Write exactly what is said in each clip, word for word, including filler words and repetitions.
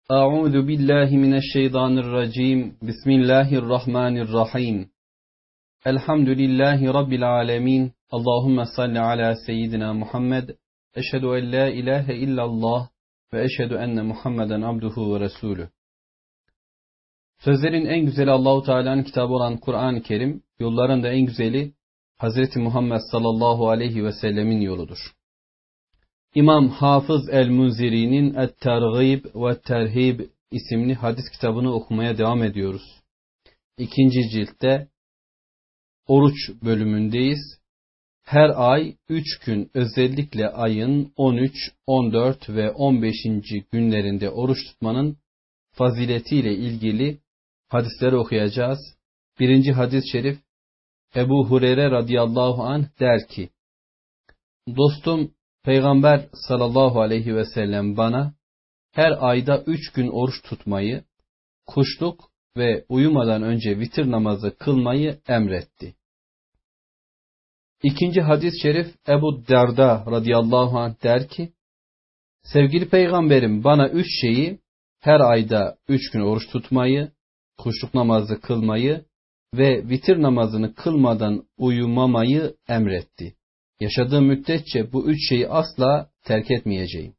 Euzu billahi mineşşeytanirracim. Bismillahirrahmanirrahim. Elhamdülillahi rabbil alamin. Allahumme salli ala seyyidina Muhammed. Eşhedü en la ilahe illallah ve eşhedü enne Muhammeden abduhu ve resulü. Sözlerin en güzeli Allahu Teala'nın kitabı olan Kur'an-ı Kerim, yolların da en güzeli Hazreti Muhammed sallallahu aleyhi ve sellemin yoludur. İmam Hafız el-Munziri'nin Et-Tergib ve Terhib isimli hadis kitabını okumaya devam ediyoruz. İkinci ciltte oruç bölümündeyiz. Her ay üç gün, özellikle ayın on üç, on dört ve on beşinci günlerinde oruç tutmanın faziletiyle ilgili hadisleri okuyacağız. Birinci hadis-i şerif, Ebu Hureyre radıyallahu anh der ki, dostum Peygamber sallallahu aleyhi ve sellem bana her ayda üç gün oruç tutmayı, kuşluk ve uyumadan önce vitir namazı kılmayı emretti. İkinci hadis-i şerif, Ebu Derda radıyallahu anh der ki, sevgili Peygamberim bana üç şeyi, her ayda üç gün oruç tutmayı, kuşluk namazı kılmayı ve vitir namazını kılmadan uyumamayı emretti. Yaşadığım müddetçe bu üç şeyi asla terk etmeyeceğim.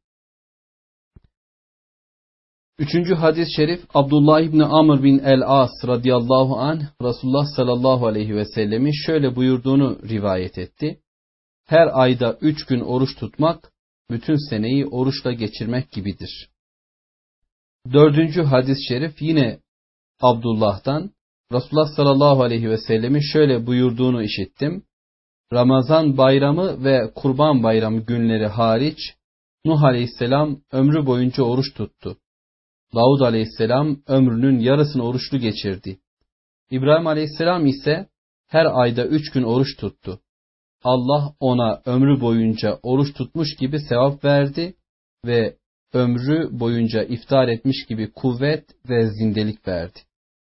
Üçüncü hadis-i şerif, Abdullah İbni Amr bin el-As radıyallahu anh, Resulullah sallallahu aleyhi ve sellemin şöyle buyurduğunu rivayet etti. Her ayda üç gün oruç tutmak, bütün seneyi oruçla geçirmek gibidir. Dördüncü hadis-i şerif yine Abdullah'tan, Resulullah sallallahu aleyhi ve sellemin şöyle buyurduğunu işittim. Ramazan bayramı ve Kurban bayramı günleri hariç Nuh aleyhisselam ömrü boyunca oruç tuttu. Davud aleyhisselam ömrünün yarısını oruçlu geçirdi. İbrahim aleyhisselam ise her ayda üç gün oruç tuttu. Allah ona ömrü boyunca oruç tutmuş gibi sevap verdi ve ömrü boyunca iftar etmiş gibi kuvvet ve zindelik verdi.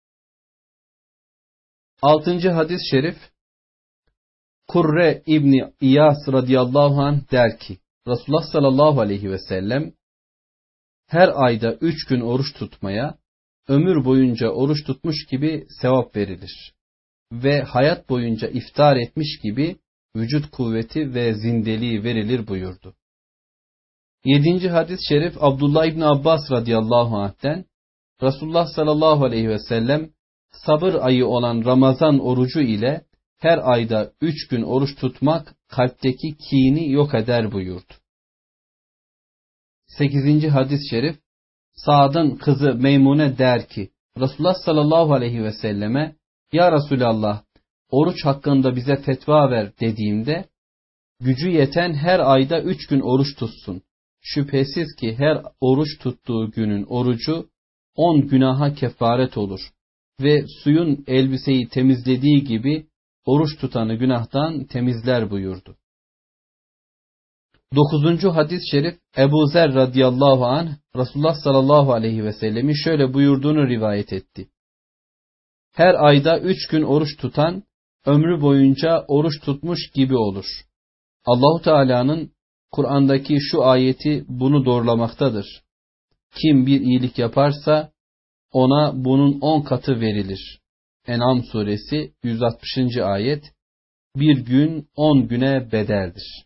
Altıncı hadis-i şerif, Kurre İbni İyas radıyallahu anh der ki, Resulullah sallallahu aleyhi ve sellem her ayda üç gün oruç tutmaya, ömür boyunca oruç tutmuş gibi sevap verilir. Ve hayat boyunca iftar etmiş gibi vücut kuvveti ve zindeliği verilir buyurdu. Yedinci hadis-i şerif, Abdullah İbni Abbas radıyallahu anh'ten, Resulullah sallallahu aleyhi ve sellem sabır ayı olan Ramazan orucu ile her ayda üç gün oruç tutmak kalpteki kini yok eder buyurdu. Sekizinci hadis-i şerif, Sa'd'ın kızı Meymune der ki, Resulullah sallallahu aleyhi ve selleme, Ya Resulallah, oruç hakkında bize fetva ver dediğimde, gücü yeten her ayda üç gün oruç tutsun. Şüphesiz ki her oruç tuttuğu günün orucu on günaha kefaret olur ve suyun elbiseyi temizlediği gibi oruç tutanı günahtan temizler buyurdu. Dokuzuncu hadis-i şerif, Ebu Zer radıyallahu anh, Resulullah sallallahu aleyhi ve sellemin şöyle buyurduğunu rivayet etti. Her ayda üç gün oruç tutan, ömrü boyunca oruç tutmuş gibi olur. Allahu Teala'nın Kur'an'daki şu ayeti bunu doğrulamaktadır. Kim bir iyilik yaparsa, ona bunun on katı verilir. En'am suresi yüz altmışıncı ayet, bir gün on güne bedeldir.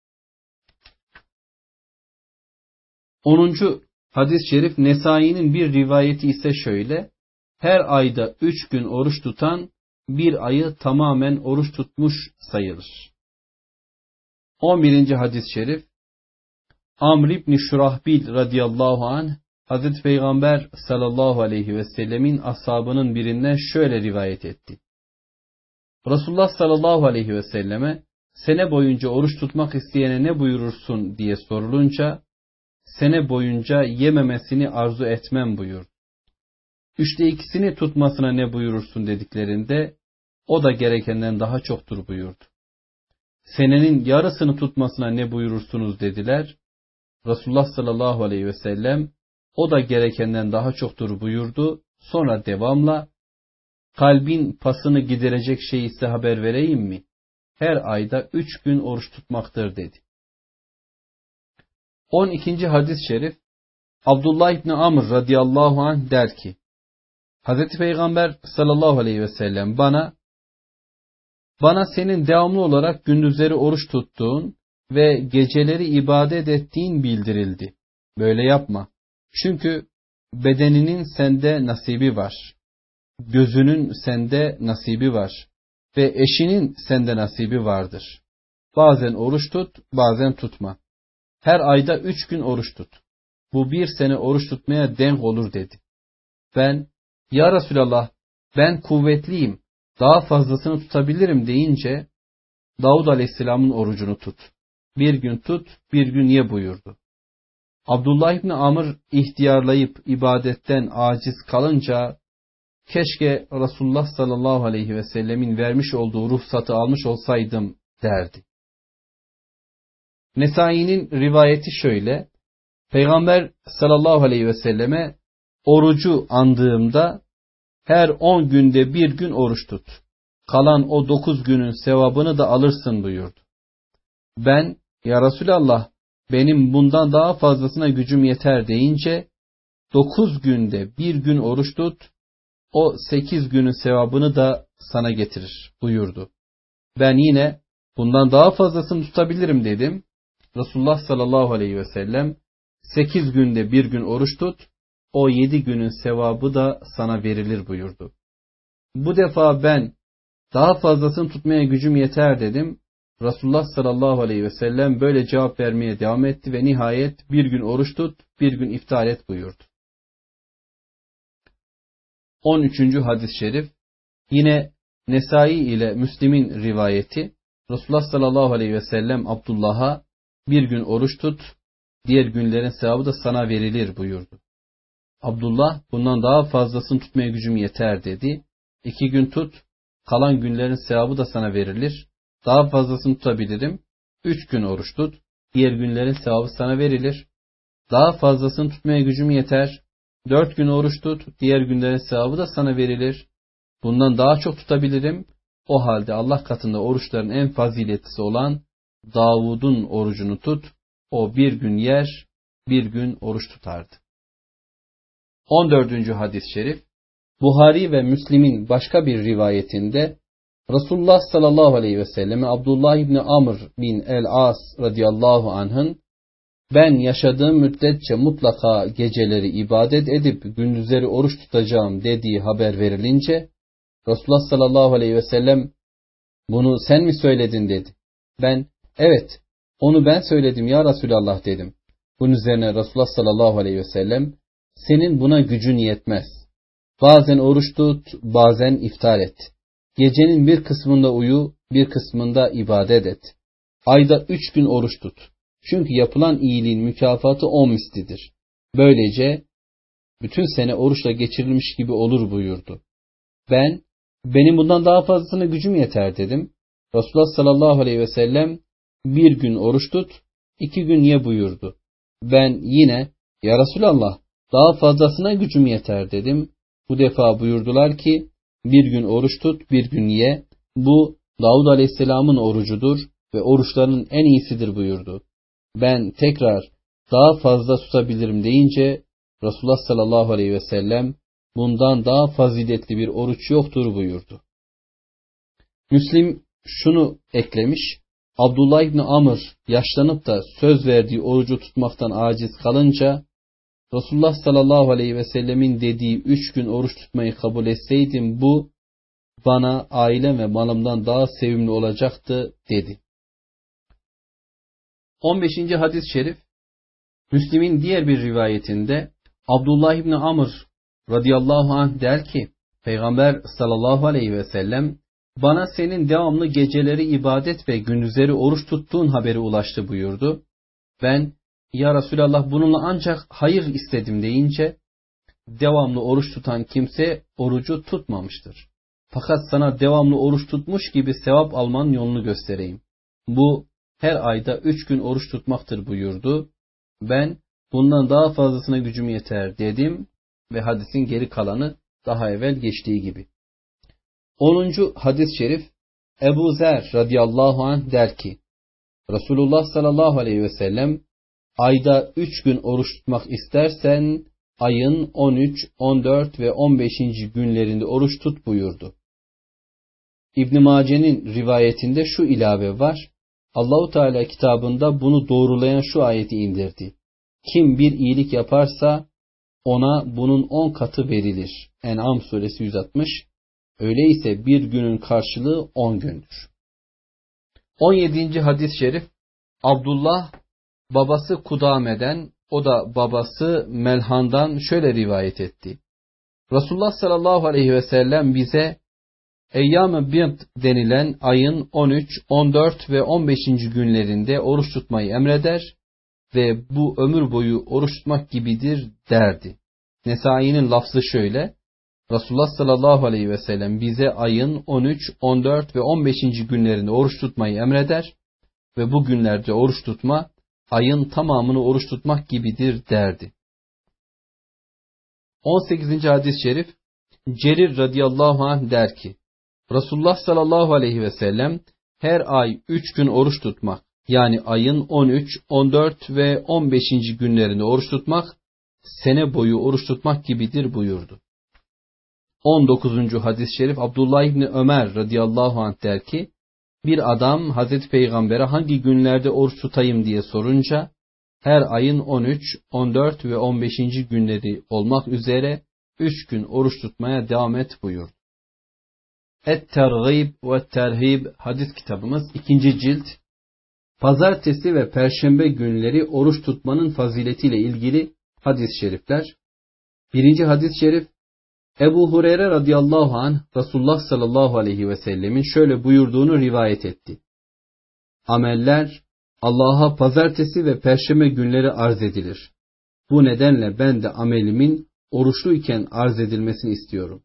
onuncu hadis-i şerif, Nesai'nin bir rivayeti ise şöyle, her ayda üç gün oruç tutan, bir ayı tamamen oruç tutmuş sayılır. on birinci hadis-i şerif, Amr İbni Şurahbil radıyallahu anh, Hazreti Peygamber sallallahu aleyhi ve sellemin ashabının birinden şöyle rivayet etti. Resulullah sallallahu aleyhi ve selleme, sene boyunca oruç tutmak isteyene ne buyurursun diye sorulunca, sene boyunca yememesini arzu etmem buyurdu. Üçte ikisini tutmasına ne buyurursun dediklerinde, o da gerekenden daha çoktur buyurdu. Senenin yarısını tutmasına ne buyurursunuz dediler. Resulullah sallallahu aleyhi ve sellem, o da gerekenden daha çoktur buyurdu. Sonra devamla, kalbin pasını giderecek şeyi size haber vereyim mi? Her ayda üç gün oruç tutmaktır dedi. on ikinci hadis-i şerif, Abdullah İbni Amr radıyallahu anh der ki, Hazreti Peygamber sallallahu aleyhi ve sellem bana, bana senin devamlı olarak gündüzleri oruç tuttuğun ve geceleri ibadet ettiğin bildirildi. Böyle yapma. Çünkü bedeninin sende nasibi var. Gözünün sende nasibi var. Ve eşinin sende nasibi vardır. Bazen oruç tut, bazen tutma. Her ayda üç gün oruç tut. Bu bir sene oruç tutmaya denk olur dedi. Ben, ya Resulallah, ben kuvvetliyim, daha fazlasını tutabilirim deyince, Davud Aleyhisselam'ın orucunu tut. Bir gün tut, bir gün ye buyurdu. Abdullah İbni Amr ihtiyarlayıp ibadetten aciz kalınca, keşke Resulullah sallallahu aleyhi ve sellemin vermiş olduğu ruhsatı almış olsaydım derdi. Nesai'nin rivayeti şöyle, Peygamber sallallahu aleyhi ve selleme orucu andığımda her on günde bir gün oruç tut. Kalan o dokuz günün sevabını da alırsın buyurdu. Ben, ya Resulallah, benim bundan daha fazlasına gücüm yeter deyince, dokuz günde bir gün oruç tut, o sekiz günün sevabını da sana getirir buyurdu. Ben yine bundan daha fazlasını tutabilirim dedim. Resulullah sallallahu aleyhi ve sellem, sekiz günde bir gün oruç tut, o yedi günün sevabı da sana verilir buyurdu. Bu defa ben daha fazlasını tutmaya gücüm yeter dedim. Resulullah sallallahu aleyhi ve sellem böyle cevap vermeye devam etti ve nihayet bir gün oruç tut, bir gün iftar et buyurdu. on üçüncü hadis-i şerif, yine Nesai ile Müslim'in rivayeti, Resulullah sallallahu aleyhi ve sellem Abdullah'a bir gün oruç tut, diğer günlerin sevabı da sana verilir buyurdu. Abdullah, bundan daha fazlasını tutmaya gücüm yeter dedi. İki gün tut, kalan günlerin sevabı da sana verilir. Daha fazlasını tutabilirim. Üç gün oruç tut, diğer günlerin sevabı sana verilir. Daha fazlasını tutmaya gücüm yeter. Dört gün oruç tut, diğer günlerin sevabı da sana verilir. Bundan daha çok tutabilirim. O halde Allah katında oruçların en faziletlisi olan Davud'un orucunu tut. O bir gün yer, bir gün oruç tutardı. on dördüncü hadis-i şerif, Buhari ve Müslim'in başka bir rivayetinde Resulullah sallallahu aleyhi ve selleme Abdullah İbni Amr bin el-As radıyallahu anh'ın ben yaşadığım müddetçe mutlaka geceleri ibadet edip gündüzleri oruç tutacağım dediği haber verilince Resulullah sallallahu aleyhi ve sellem bunu sen mi söyledin dedi. Ben evet onu ben söyledim ya Resulallah dedim. Bunun üzerine Resulullah sallallahu aleyhi ve sellem senin buna gücün yetmez. Bazen oruç tut, bazen iftar et. Gecenin bir kısmında uyu, bir kısmında ibadet et. Ayda üç gün oruç tut. Çünkü yapılan iyiliğin mükafatı on mislidir. Böylece bütün sene oruçla geçirilmiş gibi olur buyurdu. Ben, benim bundan daha fazlasına gücüm yeter dedim. Resulullah sallallahu aleyhi ve sellem bir gün oruç tut, iki gün ye buyurdu. Ben yine, ya Resulallah, daha fazlasına gücüm yeter dedim. Bu defa buyurdular ki, bir gün oruç tut, bir gün ye. Bu Davud Aleyhisselam'ın orucudur ve oruçların en iyisidir buyurdu. Ben tekrar daha fazla tutabilirim deyince Resulullah sallallahu aleyhi ve sellem bundan daha faziletli bir oruç yoktur buyurdu. Müslim şunu eklemiş, Abdullah İbni Amr yaşlanıp da söz verdiği orucu tutmaktan aciz kalınca Resulullah sallallahu aleyhi ve sellemin dediği üç gün oruç tutmayı kabul etseydim bu bana ailem ve malımdan daha sevimli olacaktı dedi. on beşinci hadis-i şerif, Müslim'in diğer bir rivayetinde Abdullah İbni Amr radıyallahu anh der ki, Peygamber sallallahu aleyhi ve sellem bana senin devamlı geceleri ibadet ve gündüzleri oruç tuttuğun haberi ulaştı buyurdu. Ben, ya Resulallah bununla ancak hayır istedim deyince, devamlı oruç tutan kimse orucu tutmamıştır. Fakat sana devamlı oruç tutmuş gibi sevap almanın yolunu göstereyim. Bu her ayda üç gün oruç tutmaktır buyurdu. Ben bundan daha fazlasına gücüm yeter dedim ve hadisin geri kalanı daha evvel geçtiği gibi. onuncu hadis-i şerif, Ebu Zer radıyallahu anh der ki, Resulullah sallallahu aleyhi ve sellem ayda üç gün oruç tutmak istersen ayın on üç, on dört ve on beşinci günlerinde oruç tut buyurdu. İbn Mace'nin rivayetinde şu ilave var. Allahu Teala kitabında bunu doğrulayan şu ayeti indirdi. Kim bir iyilik yaparsa ona bunun on katı verilir. En'am suresi yüz altmış. Öyleyse bir günün karşılığı on gündür. on yedinci hadis-i şerif Abdullah babası Kudame'den, o da babası Melhan'dan şöyle rivayet etti. Resulullah sallallahu aleyhi ve sellem bize Eyyam-ı Bid denilen ayın on üç, on dört ve on beşinci günlerinde oruç tutmayı emreder ve bu ömür boyu oruç tutmak gibidir derdi. Nesai'nin lafzı şöyle. Resulullah sallallahu aleyhi ve sellem bize ayın on üç, on dört ve on beşinci günlerinde oruç tutmayı emreder ve bu günlerde oruç tutma ayın tamamını oruç tutmak gibidir derdi. on sekizinci hadis-i şerif Cerir radıyallahu anh der ki Resulullah sallallahu aleyhi ve sellem her ay üç gün oruç tutmak, yani ayın on üç, on dört ve on beşinci günlerinde oruç tutmak sene boyu oruç tutmak gibidir buyurdu. on dokuzuncu hadis-i şerif Abdullah İbni Ömer radıyallahu anh der ki bir adam Hazreti Peygamber'e hangi günlerde oruç tutayım diye sorunca her ayın on üç, on dört ve on beşinci günleri olmak üzere üç gün oruç tutmaya devam et buyurdu. Et-Tergib ve Terhib hadis kitabımız ikinci cilt. Pazartesi ve perşembe günleri oruç tutmanın faziletiyle ilgili hadis-i şerifler. Birinci hadis-i şerif Ebu Hureyre radıyallahu anh Resulullah sallallahu aleyhi ve sellemin şöyle buyurduğunu rivayet etti. Ameller Allah'a pazartesi ve perşembe günleri arz edilir. Bu nedenle ben de amelimin oruçluyken arz edilmesini istiyorum.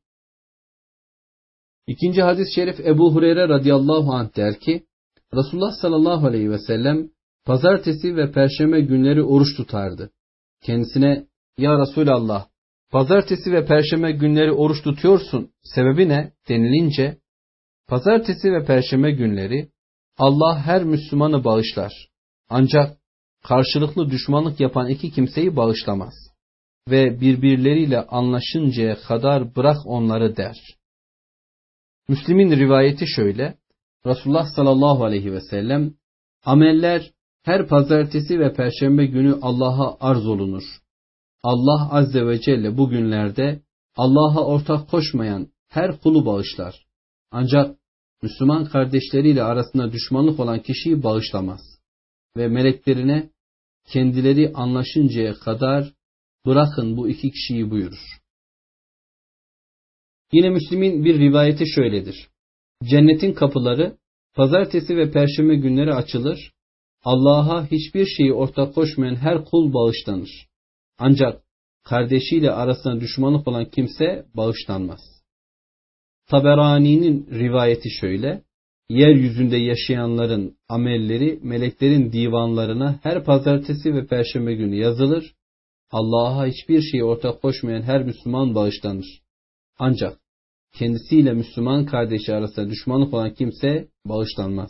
İkinci hadis-i şerif Ebu Hureyre radıyallahu anh der ki, Resulullah sallallahu aleyhi ve sellem pazartesi ve perşembe günleri oruç tutardı. Kendisine, ya Resulallah, pazartesi ve perşembe günleri oruç tutuyorsun, sebebi ne denilince, pazartesi ve perşembe günleri Allah her Müslümanı bağışlar. Ancak karşılıklı düşmanlık yapan iki kimseyi bağışlamaz. Ve birbirleriyle anlaşıncaya kadar bırak onları der. Müslim'in rivayeti şöyle. Resulullah sallallahu aleyhi ve sellem ameller her pazartesi ve perşembe günü Allah'a arz olunur. Allah azze ve celle bu günlerde Allah'a ortak koşmayan her kulu bağışlar. Ancak Müslüman kardeşleriyle arasında düşmanlık olan kişiyi bağışlamaz. Ve meleklerine kendileri anlaşıncaya kadar bırakın bu iki kişiyi buyurur. Yine Müslim'in bir rivayeti şöyledir. Cennetin kapıları pazartesi ve perşembe günleri açılır. Allah'a hiçbir şeyi ortak koşmayan her kul bağışlanır. Ancak kardeşiyle arasında düşmanlık olan kimse bağışlanmaz. Taberani'nin rivayeti şöyle. Yeryüzünde yaşayanların amelleri meleklerin divanlarına her pazartesi ve perşembe günü yazılır. Allah'a hiçbir şeyi ortak koşmayan her Müslüman bağışlanır. Ancak kendisiyle Müslüman kardeşi arasında düşmanlık olan kimse bağışlanmaz.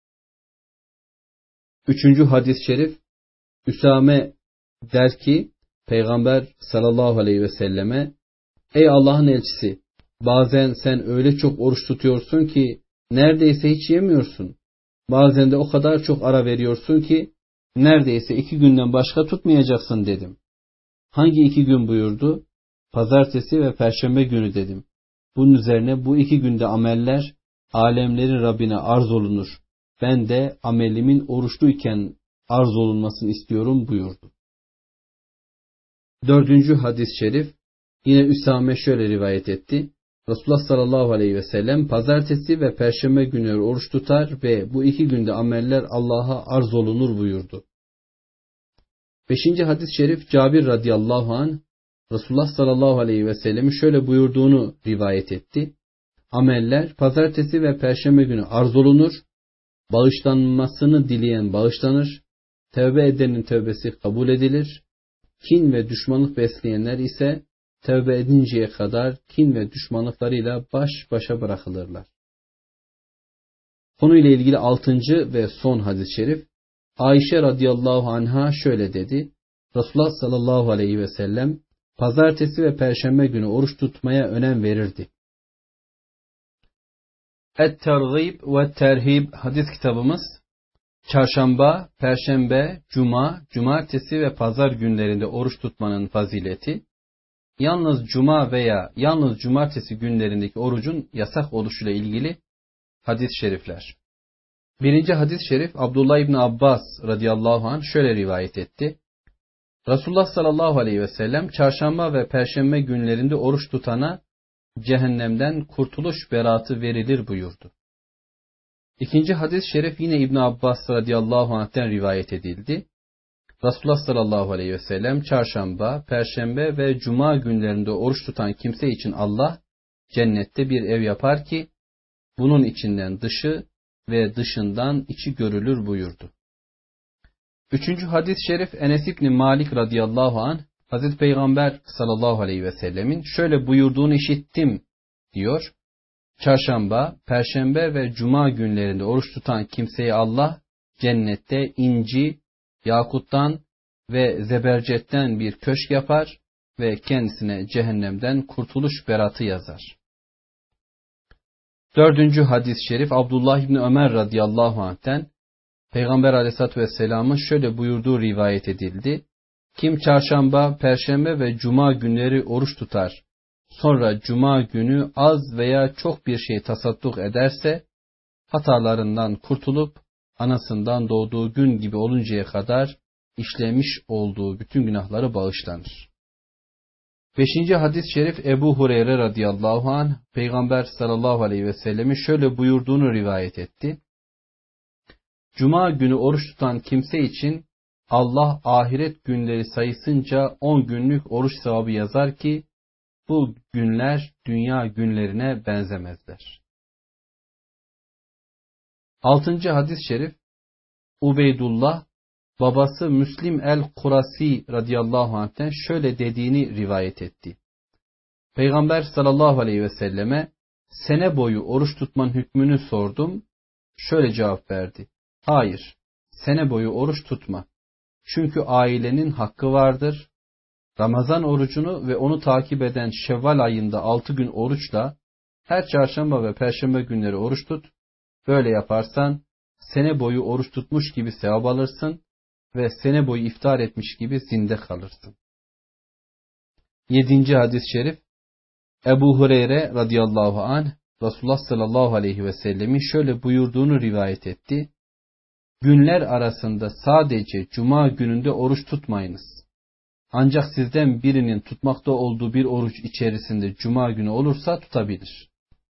Üçüncü hadis-i şerif Üsame der ki Peygamber sallallahu aleyhi ve selleme ey Allah'ın elçisi, bazen sen öyle çok oruç tutuyorsun ki neredeyse hiç yemiyorsun. Bazen de o kadar çok ara veriyorsun ki neredeyse iki günden başka tutmayacaksın dedim. Hangi iki gün buyurdu? Pazartesi ve perşembe günü dedim. Bunun üzerine bu iki günde ameller alemlerin Rabbine arz olunur. Ben de amelimin oruçluyken arz olunmasını istiyorum buyurdu. Dördüncü hadis-i şerif yine Üsame şöyle rivayet etti. Resulullah sallallahu aleyhi ve sellem pazartesi ve perşembe günleri oruç tutar ve bu iki günde ameller Allah'a arz olunur buyurdu. Beşinci hadis-i şerif Cabir radıyallahu anh Resulullah sallallahu aleyhi ve sellem'in şöyle buyurduğunu rivayet etti. Ameller pazartesi ve perşembe günü arz olunur. Bağışlanmasını dileyen bağışlanır. Tevbe edenin tövbesi kabul edilir. Kin ve düşmanlık besleyenler ise tevbe edinceye kadar kin ve düşmanlıklarıyla baş başa bırakılırlar. Konuyla ilgili altıncı ve son hadis-i şerif Ayşe radıyallahu anha şöyle dedi. Resulullah sallallahu aleyhi ve sellem pazartesi ve perşembe günü oruç tutmaya önem verirdi. Et-Tergib ve Terhib hadis kitabımız çarşamba, perşembe, cuma, cumartesi ve pazar günlerinde oruç tutmanın fazileti, yalnız cuma veya yalnız cumartesi günlerindeki orucun yasak oluşuyla ilgili hadis-i şerifler. Birinci hadis-i şerif Abdullah İbni Abbas radıyallahu anh şöyle rivayet etti. Resulullah sallallahu aleyhi ve sellem çarşamba ve perşembe günlerinde oruç tutana cehennemden kurtuluş beratı verilir buyurdu. İkinci hadis-i şerif yine İbn Abbas radıyallahu anh'ten rivayet edildi. Resulullah sallallahu aleyhi ve sellem çarşamba, perşembe ve cuma günlerinde oruç tutan kimse için Allah cennette bir ev yapar ki bunun içinden dışı ve dışından içi görülür buyurdu. Üçüncü hadis-i şerif Enes İbni Malik radıyallahu anh Hazreti Peygamber sallallahu aleyhi ve sellemin şöyle buyurduğunu işittim diyor. Çarşamba, perşembe ve cuma günlerinde oruç tutan kimseye Allah cennette inci, yakuttan ve zebercetten bir köşk yapar ve kendisine cehennemden kurtuluş beratı yazar. Dördüncü hadis-i şerif Abdullah İbni Ömer radıyallahu anh'ten Peygamber aleyhissalatü vesselamın şöyle buyurduğu rivayet edildi. Kim çarşamba, perşembe ve cuma günleri oruç tutar, sonra cuma günü az veya çok bir şey tasadduk ederse, hatalarından kurtulup anasından doğduğu gün gibi oluncaya kadar işlemiş olduğu bütün günahları bağışlanır. Beşinci hadis-i şerif Ebu Hureyre radıyallahu anh Peygamber sallallahu aleyhi ve sellemin şöyle buyurduğunu rivayet etti. Cuma günü oruç tutan kimse için Allah ahiret günleri sayısınca on günlük oruç sevabı yazar ki bu günler dünya günlerine benzemezler. Altıncı hadis-i şerif Ubeydullah babası Müslim el-Kurasi radıyallahu anh'ten şöyle dediğini rivayet etti. Peygamber sallallahu aleyhi ve selleme sene boyu oruç tutmanın hükmünü sordum. Şöyle cevap verdi. Hayır, sene boyu oruç tutma. Çünkü ailenin hakkı vardır. Ramazan orucunu ve onu takip eden Şevval ayında altı gün oruçla her çarşamba ve perşembe günleri oruç tut. Böyle yaparsan sene boyu oruç tutmuş gibi sevap alırsın ve sene boyu iftar etmiş gibi zinde kalırsın. Yedinci hadis-i şerif Ebu Hureyre radıyallahu anh Resulullah sallallahu aleyhi ve sellemin şöyle buyurduğunu rivayet etti. Günler arasında sadece cuma gününde oruç tutmayınız. Ancak sizden birinin tutmakta olduğu bir oruç içerisinde cuma günü olursa tutabilir.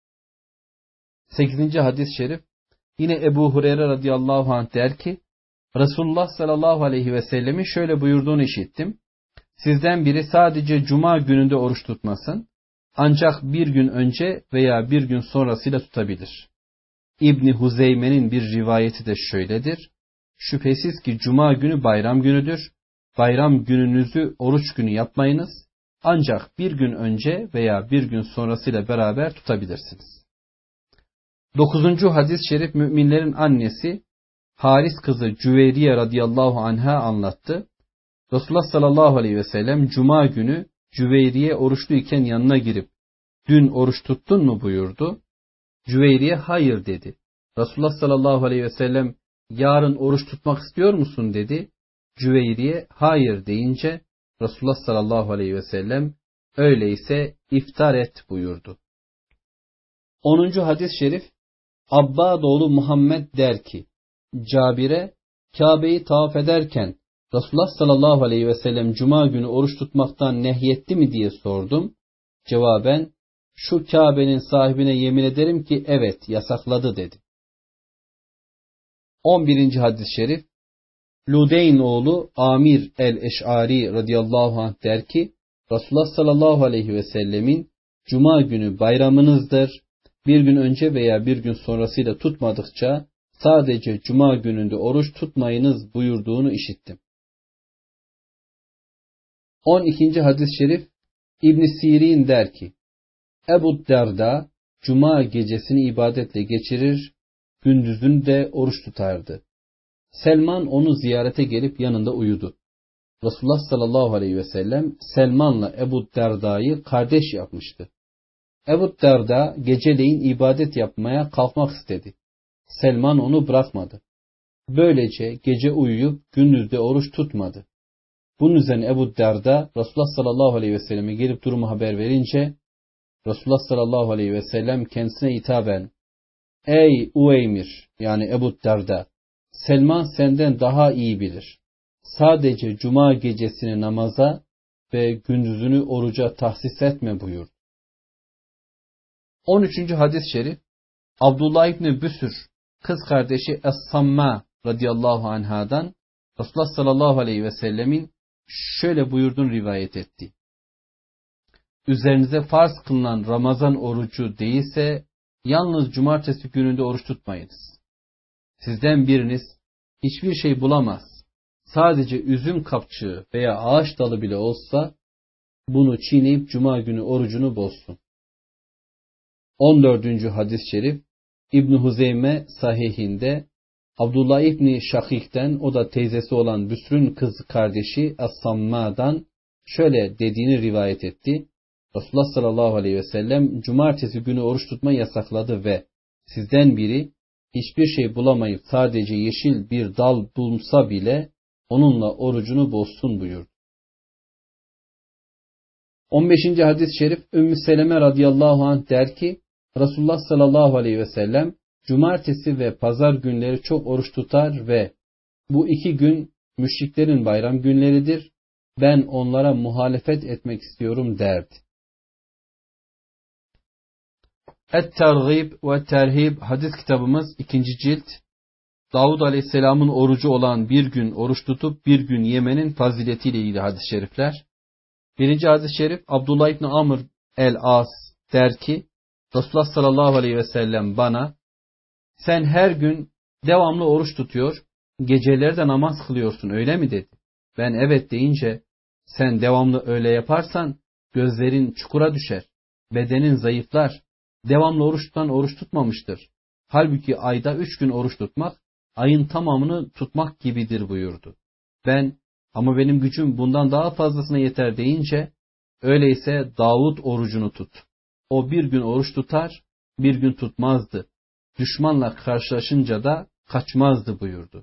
Sekizinci hadis-i şerif yine Ebu Hureyre radıyallahu anh der ki Resulullah sallallahu aleyhi ve sellemin şöyle buyurduğunu işittim. Sizden biri sadece cuma gününde oruç tutmasın. Ancak bir gün önce veya bir gün sonrasıyla tutabilir. İbni Huzeyme'nin bir rivayeti de şöyledir. Şüphesiz ki cuma günü bayram günüdür. Bayram gününüzü oruç günü yapmayınız. Ancak bir gün önce veya bir gün sonrasıyla beraber tutabilirsiniz. Dokuzuncu hadis-i şerif müminlerin annesi Haris kızı Cüveyriye radıyallahu anh'a anlattı. Resulullah sallallahu aleyhi ve sellem cuma günü Cüveyriye oruçluyken yanına girip dün oruç tuttun mu buyurdu. Cüveyriye hayır dedi. Resulullah sallallahu aleyhi ve sellem yarın oruç tutmak istiyor musun dedi. Cüveyriye hayır deyince Resulullah sallallahu aleyhi ve sellem öyleyse iftar et buyurdu. onuncu hadis-i şerif Abbadoğlu Muhammed der ki Cabir'e Kabe'yi tavaf ederken Resulullah sallallahu aleyhi ve sellem cuma günü oruç tutmaktan nehyetti mi diye sordum. Cevaben şu Kabe'nin sahibine yemin ederim ki evet yasakladı dedi. on birinci hadis-i şerif Ludeyn oğlu Amir el-Eş'ari radıyallahu anh der ki Resulullah sallallahu aleyhi ve sellemin cuma günü bayramınızdır. Bir gün önce veya bir gün sonrasıyla tutmadıkça sadece cuma gününde oruç tutmayınız buyurduğunu işittim. on ikinci hadis-i şerif İbn Sirin der ki Ebu Derda cuma gecesini ibadetle geçirir, gündüzünü de oruç tutardı. Selman onu ziyarete gelip yanında uyudu. Resulullah sallallahu aleyhi ve sellem Selman'la Ebu Derda'yı kardeş yapmıştı. Ebu Derda geceleyin ibadet yapmaya kalkmak istedi. Selman onu bırakmadı. Böylece gece uyuyup gündüzde oruç tutmadı. Bunun üzerine Ebu Derda Resulullah sallallahu aleyhi ve selleme gelip durumu haber verince Resulullah sallallahu aleyhi ve sellem kendisine hitaben "Ey Uveymir, yani Ebu Derda, Selman senden daha iyi bilir. Sadece cuma gecesini namaza ve gündüzünü oruca tahsis etme" buyurdu. on üçüncü hadis-i şerif Abdullah İbni Büsür kız kardeşi Es-Samma radıyallahu anhadan Resulullah sallallahu aleyhi ve sellemin şöyle buyurduğunu rivayet etti. Üzerinize farz kılınan Ramazan orucu değilse yalnız cumartesi gününde oruç tutmayınız. Sizden biriniz hiçbir şey bulamaz. Sadece üzüm kapçığı veya ağaç dalı bile olsa bunu çiğneyip cuma günü orucunu bozsun. on dördüncü hadis-i şerif İbn Huzeyme sahihinde Abdullah İbni Şakik'ten, o da teyzesi olan Büsr'ün kız kardeşi As-Samma'dan şöyle dediğini rivayet etti. Resulullah sallallahu aleyhi ve sellem cumartesi günü oruç tutmayı yasakladı ve sizden biri hiçbir şey bulamayıp sadece yeşil bir dal bulsa bile onunla orucunu bozsun buyurdu. on beşinci hadis-i şerif Ümmü Seleme radıyallahu anh der ki Resulullah sallallahu aleyhi ve sellem cumartesi ve pazar günleri çok oruç tutar ve bu iki gün müşriklerin bayram günleridir. Ben onlara muhalefet etmek istiyorum derdi. Et-Tergib ve Terhib hadis kitabımız ikinci cilt. Davud aleyhisselamın orucu olan bir gün oruç tutup bir gün yemenin faziletiyle ilgili hadis-i şerifler. Birinci hadis-i şerif Abdullah İbni Amr el-As der ki Resulullah sallallahu aleyhi ve sellem bana sen her gün devamlı oruç tutuyor, geceleri de namaz kılıyorsun öyle mi dedi. Ben evet deyince sen devamlı öyle yaparsan gözlerin çukura düşer, bedenin zayıflar, devamlı oruç tutan oruç tutmamıştır. Halbuki ayda üç gün oruç tutmak ayın tamamını tutmak gibidir buyurdu. Ben ama benim gücüm bundan daha fazlasına yeter deyince öyleyse Davud orucunu tut. O bir gün oruç tutar, bir gün tutmazdı. Düşmanla karşılaşınca da kaçmazdı buyurdu.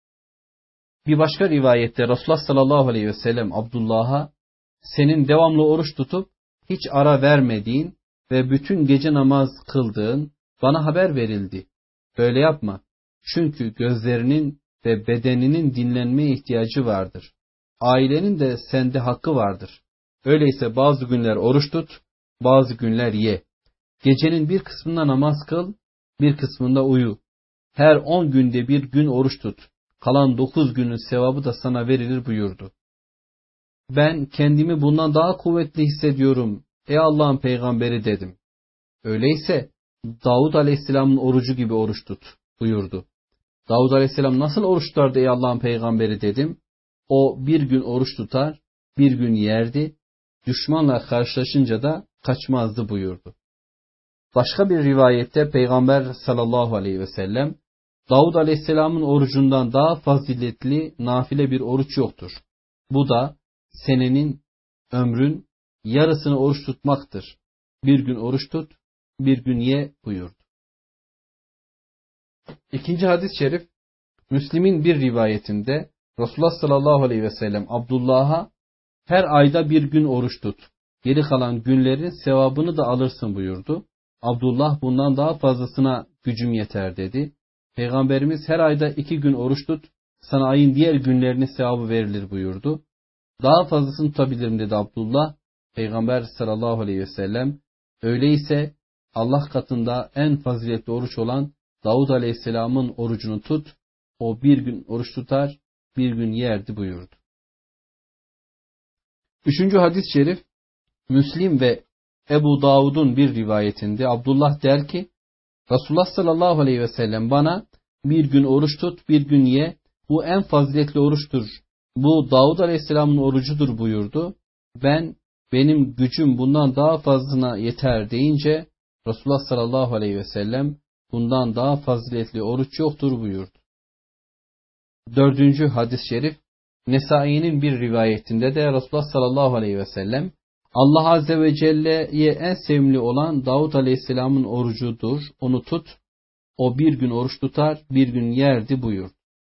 Bir başka rivayette Resulullah sallallahu aleyhi ve sellem Abdullah'a senin devamlı oruç tutup hiç ara vermediğin ve bütün gece namaz kıldığın bana haber verildi. Böyle yapma. Çünkü gözlerinin ve bedeninin dinlenmeye ihtiyacı vardır. Ailenin de sende hakkı vardır. Öyleyse bazı günler oruç tut, bazı günler ye. Gecenin bir kısmında namaz kıl, bir kısmında uyu. Her on günde bir gün oruç tut. Kalan dokuz günün sevabı da sana verilir buyurdu. Ben kendimi bundan daha kuvvetli hissediyorum ey Allah'ın peygamberi dedim. Öyleyse Davud aleyhisselamın orucu gibi oruç tut buyurdu. Davud aleyhisselam nasıl oruç tutardı ey Allah'ın peygamberi dedim. O bir gün oruç tutar, bir gün yerdi, düşmanla karşılaşınca da kaçmazdı buyurdu. Başka bir rivayette Peygamber sallallahu aleyhi ve sellem Davud aleyhisselamın orucundan daha faziletli nafile bir oruç yoktur. Bu da senenin, ömrün yarısını oruç tutmaktır. Bir gün oruç tut, bir gün ye buyurdu. İkinci hadis-i şerif Müslim'in bir rivayetinde Resulullah sallallahu aleyhi ve sellem Abdullah'a her ayda bir gün oruç tut. Geri kalan günlerin sevabını da alırsın buyurdu. Abdullah bundan daha fazlasına gücüm yeter dedi. Peygamberimiz her ayda iki gün oruç tut. Sana ayın diğer günlerinin sevabı verilir buyurdu. Daha fazlasını tutabilirim dedi Abdullah. Peygamber sallallahu aleyhi ve sellem öyleyse Allah katında en faziletli oruç olan Davud aleyhisselamın orucunu tut. O bir gün oruç tutar, bir gün yerdi buyurdu. Üçüncü hadis-i şerif Müslim ve Ebu Davud'un bir rivayetinde Abdullah der ki Resulullah sallallahu aleyhi ve sellem bana bir gün oruç tut, bir gün ye. Bu en faziletli oruçtur. Bu Davud aleyhisselamın orucudur buyurdu. Ben benim gücüm bundan daha fazlasına yeter deyince Resulullah sallallahu aleyhi ve sellem bundan daha faziletli oruç yoktur buyurdu. Dördüncü hadis-i şerif, Nesai'nin bir rivayetinde de Resulullah sallallahu aleyhi ve sellem, Allah azze ve celle'ye en sevimli olan Davud aleyhisselamın orucudur, onu tut, o bir gün oruç tutar, bir gün yerdi buyur.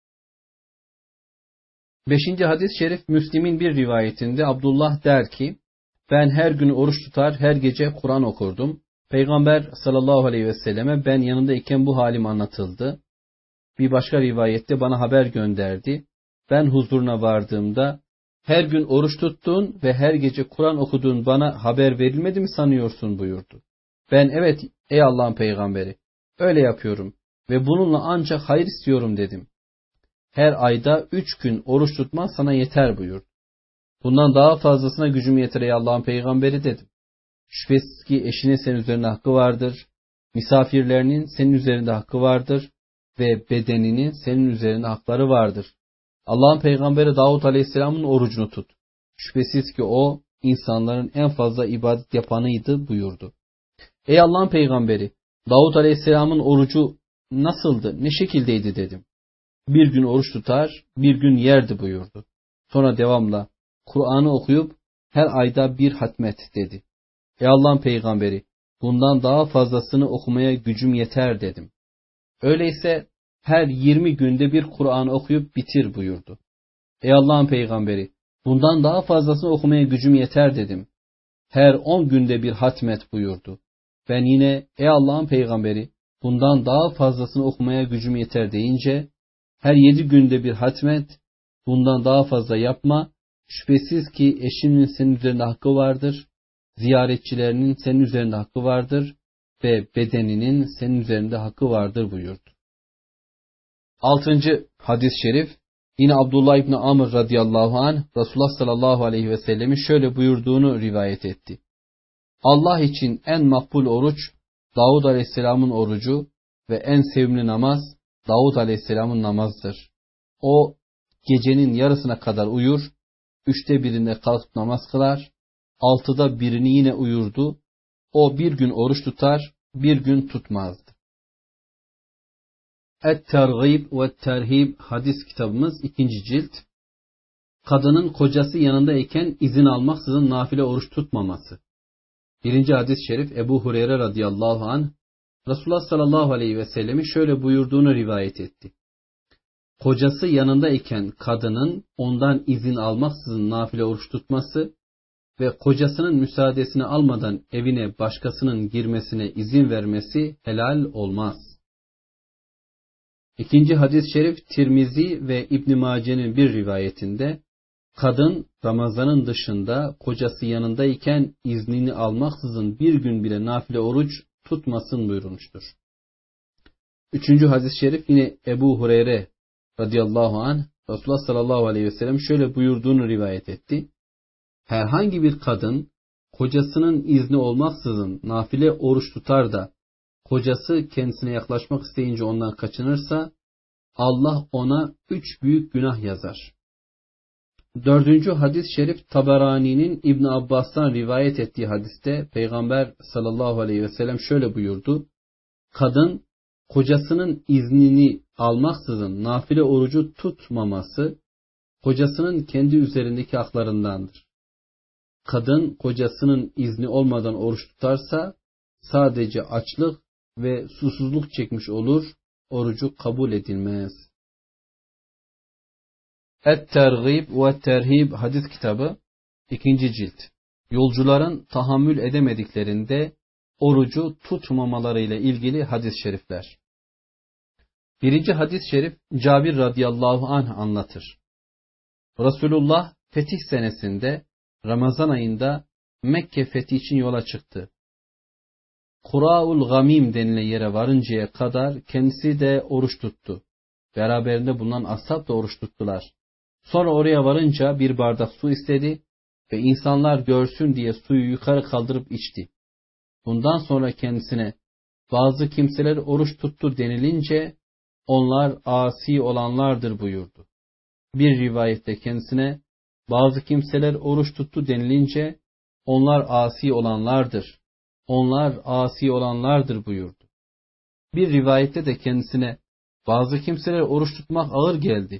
Beşinci hadis-i şerif, Müslim'in bir rivayetinde Abdullah der ki, ben her gün oruç tutar, her gece Kur'an okurdum. Peygamber sallallahu aleyhi ve selleme ben yanındayken bu halim anlatıldı. Bir başka rivayette bana haber gönderdi. Ben huzuruna vardığımda, her gün oruç tuttun ve her gece Kur'an okudun, bana haber verilmedi mi sanıyorsun buyurdu. Ben evet ey Allah'ın peygamberi, öyle yapıyorum ve bununla ancak hayır istiyorum dedim. Her ayda üç gün oruç tutman sana yeter buyurdu. Bundan daha fazlasına gücüm yeter ey Allah'ın peygamberi dedim. Şüphesiz ki eşinin senin üzerinde hakkı vardır, misafirlerinin senin üzerinde hakkı vardır ve bedeninin senin üzerinde hakları vardır. Allah'ın peygamberi Davud aleyhisselamın orucunu tut. Şüphesiz ki o insanların en fazla ibadet yapanıydı buyurdu. Ey Allah'ın peygamberi, Davud aleyhisselamın orucu nasıldı, ne şekildeydi dedim. Bir gün oruç tutar, bir gün yerdi buyurdu. Sonra devamla Kur'an'ı okuyup her ayda bir hatmet dedi. Ey Allah'ın peygamberi, bundan daha fazlasını okumaya gücüm yeter dedim. Öyleyse her yirmi günde bir Kur'an okuyup bitir buyurdu. Ey Allah'ın peygamberi, bundan daha fazlasını okumaya gücüm yeter dedim. Her on günde bir hatmet buyurdu. Ben yine ey Allah'ın peygamberi, bundan daha fazlasını okumaya gücüm yeter deyince, her yedi günde bir hatmet, bundan daha fazla yapma, şüphesiz ki eşinin senin üzerinde hakkı vardır, ziyaretçilerinin senin üzerinde hakkı vardır ve bedeninin senin üzerinde hakkı vardır buyurdu. Altıncı hadis-i şerif, yine Abdullah İbni Amr radıyallahu anh, Resulullah sallallahu aleyhi ve sellemin şöyle buyurduğunu rivayet etti. Allah için en makbul oruç, Davud aleyhisselamın orucu ve en sevimli namaz, Davud aleyhisselamın namazıdır. O, gecenin yarısına kadar uyur, üçte birinde kalkıp namaz kılar, altıda birini yine uyurdu. O bir gün oruç tutar, bir gün tutmazdı. Et-Tergib ve Terhib hadis kitabımız ikinci cilt. Kadının kocası yanındayken izin almaksızın nafile oruç tutmaması. Birinci hadis-i şerif, Ebu Hureyre radıyallahu anh, Resulullah sallallahu aleyhi ve sellemin şöyle buyurduğunu rivayet etti. Kocası yanındayken kadının ondan izin almaksızın nafile oruç tutması ve kocasının müsaadesini almadan evine başkasının girmesine izin vermesi helal olmaz. İkinci hadis-i şerif, Tirmizi ve İbn Mace'nin bir rivayetinde, kadın Ramazan'ın dışında kocası yanındayken iznini almaksızın bir gün bile nafile oruç tutmasın buyurulmuştur. Üçüncü hadis-i şerif yine Ebu Hureyre radıyallahu anh, Resulullah sallallahu aleyhi ve sellem şöyle buyurduğunu rivayet etti. Herhangi bir kadın kocasının izni olmaksızın nafile oruç tutar da kocası kendisine yaklaşmak isteyince ondan kaçınırsa Allah ona üç büyük günah yazar. Dördüncü hadis-i şerif, Taberani'nin İbn Abbas'tan rivayet ettiği hadiste Peygamber sallallahu aleyhi ve sellem şöyle buyurdu. Kadın kocasının iznini almaksızın nafile orucu tutmaması kocasının kendi üzerindeki haklarındandır. Kadın kocasının izni olmadan oruç tutarsa sadece açlık ve susuzluk çekmiş olur, orucu kabul edilmez. Et-Tergib ve Terhib hadis kitabı ikinci cilt. Yolcuların tahammül edemediklerinde orucu tutmamalarıyla ilgili hadis-i şerifler. Birinci hadis-i şerif, Cabir radıyallahu anh anlatır. Resulullah fetih senesinde Ramazan ayında Mekke fethi için yola çıktı. Kura'ul Gamim denilen yere varıncaya kadar kendisi de oruç tuttu. Beraberinde bulunan ashab da oruç tuttular. Sonra oraya varınca bir bardak su istedi ve insanlar görsün diye suyu yukarı kaldırıp içti. Bundan sonra kendisine bazı kimseler oruç tuttu denilince onlar asi olanlardır buyurdu. Bir rivayette kendisine bazı kimseler oruç tuttu denilince onlar asi olanlardır. Onlar asi olanlardır buyurdu. Bir rivayette de kendisine bazı kimseler oruç tutmak ağır geldi.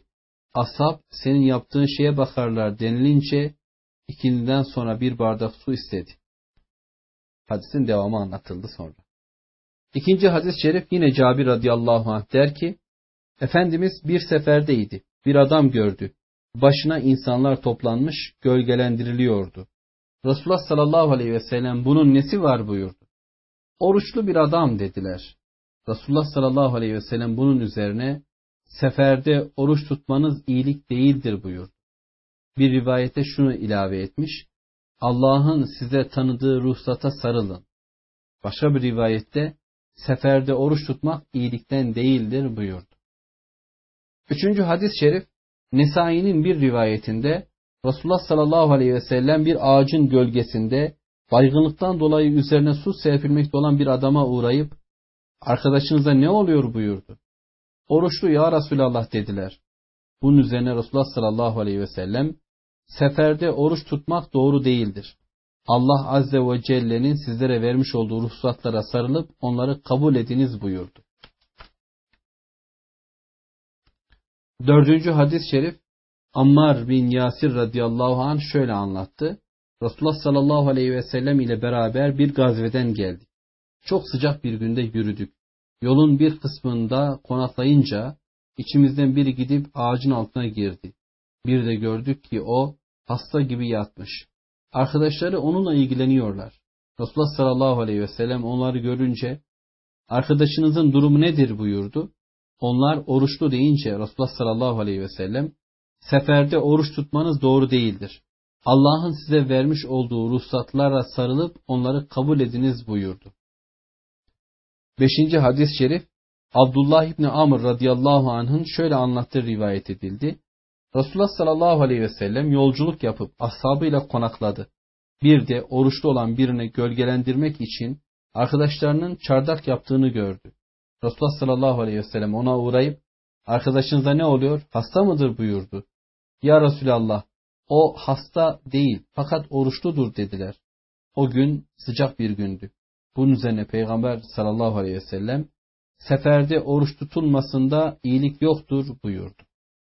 ashab senin yaptığın şeye bakarlar denilince ikindiden sonra bir bardak su istedi. Hadisin devamı anlatıldı sonra. İkinci hadis-i şerif yine Cabir radıyallahu anh der ki, Efendimiz bir seferdeydi. Bir adam gördü. Başına insanlar toplanmış, gölgelendiriliyordu. Resulullah sallallahu aleyhi ve sellem bunun nesi var buyurdu. Oruçlu bir adam dediler. Resulullah sallallahu aleyhi ve sellem bunun üzerine seferde oruç tutmanız iyilik değildir buyurdu. Bir rivayete şunu ilave etmiş. Allah'ın size tanıdığı ruhsata sarılın. Başka bir rivayette seferde oruç tutmak iyilikten değildir buyurdu. Üçüncü hadis-i şerif Nesai'nin bir rivayetinde Resulullah sallallahu aleyhi ve sellem bir ağacın gölgesinde baygınlıktan dolayı üzerine su serpilmekte olan bir adama uğrayıp arkadaşınıza ne oluyor buyurdu. Oruçlu ya Resulallah dediler. Bunun üzerine Resulullah sallallahu aleyhi ve sellem seferde oruç tutmak doğru değildir. Allah azze ve celle'nin sizlere vermiş olduğu ruhsatlara sarılıp onları kabul ediniz buyurdu. Dördüncü hadis-i şerif Ammar bin Yasir radıyallahu anh şöyle anlattı. Resulullah sallallahu aleyhi ve sellem ile beraber bir gazveden geldik. Çok sıcak bir günde yürüdük. Yolun bir kısmında konaklayınca içimizden biri gidip ağacın altına girdi. Bir de gördük ki o hasta gibi yatmış. Arkadaşları onunla ilgileniyorlar. Resulullah sallallahu aleyhi ve sellem onları görünce arkadaşınızın durumu nedir buyurdu. Onlar oruçlu deyince Resulullah sallallahu aleyhi ve sellem seferde oruç tutmanız doğru değildir. Allah'ın size vermiş olduğu ruhsatlara sarılıp onları kabul ediniz buyurdu. Beşinci hadis-i şerif Abdullah İbni Amr radıyallahu anh'ın şöyle anlattığı rivayet edildi. Resulullah sallallahu aleyhi ve sellem yolculuk yapıp ashabıyla konakladı. Bir de oruçlu olan birini gölgelendirmek için arkadaşlarının çardak yaptığını gördü. Resulullah sallallahu aleyhi ve sellem ona uğrayıp arkadaşınıza ne oluyor? Hasta mıdır buyurdu. Ya Resulallah o hasta değil fakat oruçludur dediler. O gün sıcak bir gündü. Bunun üzerine Peygamber sallallahu aleyhi ve sellem seferde oruç tutulmasında iyilik yoktur buyurdu.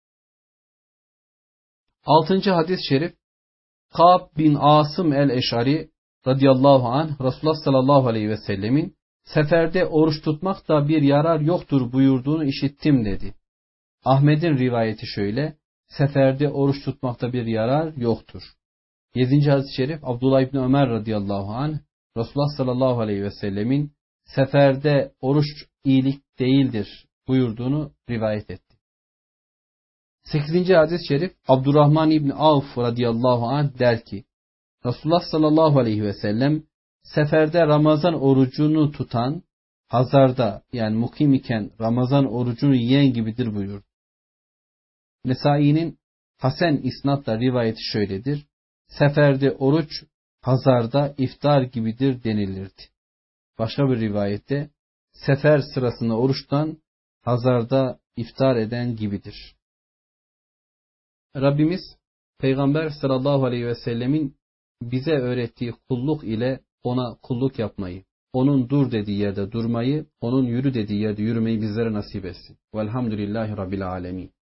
Altıncı hadis-i şerif Ka'b bin Asım el-Eş'ari radıyallahu anh Resulullah sallallahu aleyhi ve sellemin seferde oruç tutmakta bir yarar yoktur buyurduğunu işittim dedi. Ahmet'in rivayeti şöyle, seferde oruç tutmakta bir yarar yoktur. Yedinci hadis-i şerif Abdullah İbni Ömer radıyallahu anh Resulullah sallallahu aleyhi ve sellemin seferde oruç iyilik değildir buyurduğunu rivayet etti. Sekizinci hadis-i şerif Abdurrahman İbni Avf radıyallahu anh der ki, Resulullah sallallahu aleyhi ve sellem seferde Ramazan orucunu tutan, hazarda yani mukim iken Ramazan orucunu yiyen gibidir buyurdu. Nesai'nin Hasen isnatla rivayeti şöyledir. Seferde oruç, hazarda iftar gibidir denilirdi. Başka bir rivayette sefer sırasında oruçtan, hazarda iftar eden gibidir. Rabbimiz Peygamber sallallahu aleyhi ve sellemin bize öğrettiği kulluk ile ona kulluk yapmayı, onun dur dediği yerde durmayı, onun yürü dediği yerde yürümeyi bizlere nasip etsin. Velhamdülillahi Rabbil alemin.